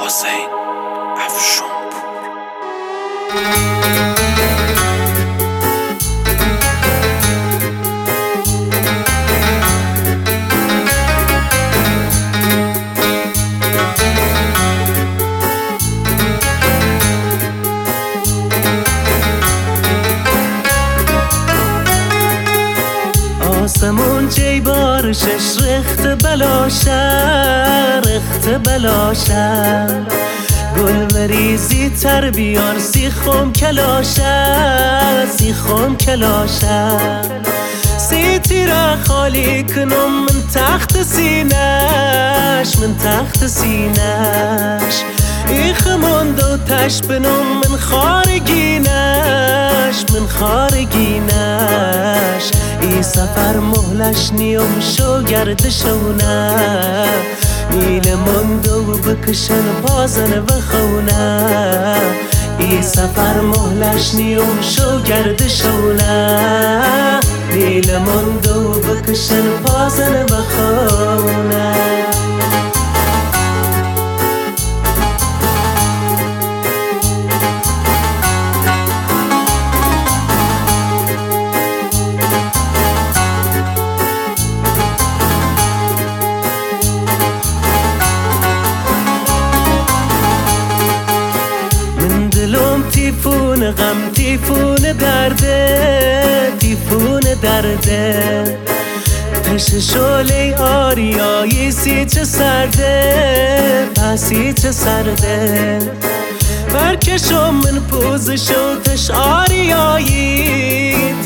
حسین افشونپور. آسمون جیبارشش رخت بلاشر گل بریزی تر بیار سیخم کلاشر سی تیره خالی کنم من تخت سینش ایخ مند و تش بنم من خارگینش ای سفر مهلش نیم شو گردشونه نیل مندو بکشن بازن بخونه ای سفر مهلش نیم شو گردشونه نیل مندو بکشن بازن بخونه. تیفون غم تیفون درده تش شعله آریایی سی چه سرده پسی چه سرده برکشم من پوزشو تش آریایی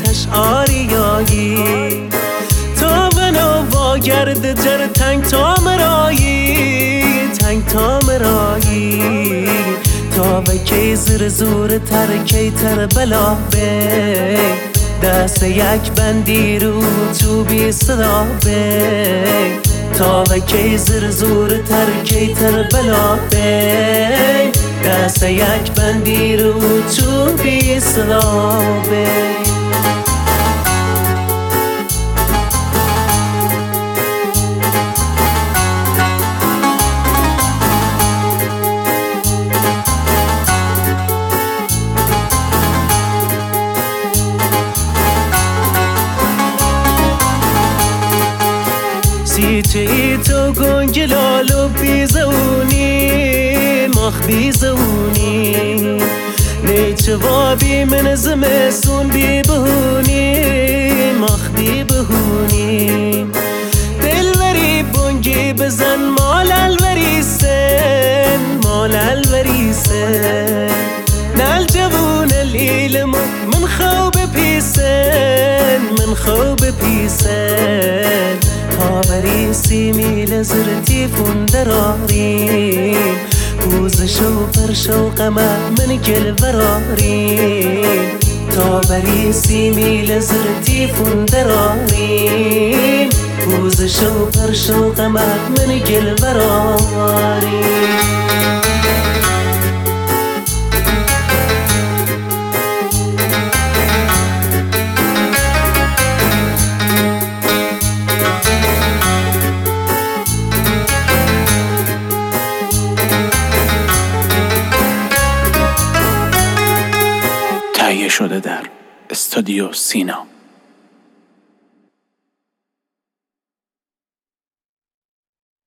تا بنو واگرد جر تنگ تا مرایی تا به کی زور تر کی تر بلا به دست یک بندی رو چوبی صدا به تا به کی زور تر کی تر بلا به دست یک بندی رو چوبی صدا به. سیچه ای تو گنگلالو بیزونی مخ بیزونی نیچه وابی من زمستون بی بهونی مخ بی بهونی دلوری بونگی بزن مال الوریسن نال جوون العلم من خوب پیسن تا بریسی میل زرتی فندراریم پوزشو پرشو قمه من گل براریم تا بریسی میل زرتی فندراریم پوزشو پرشو قمه من گل براریم. تهیه شده در استودیو سینا.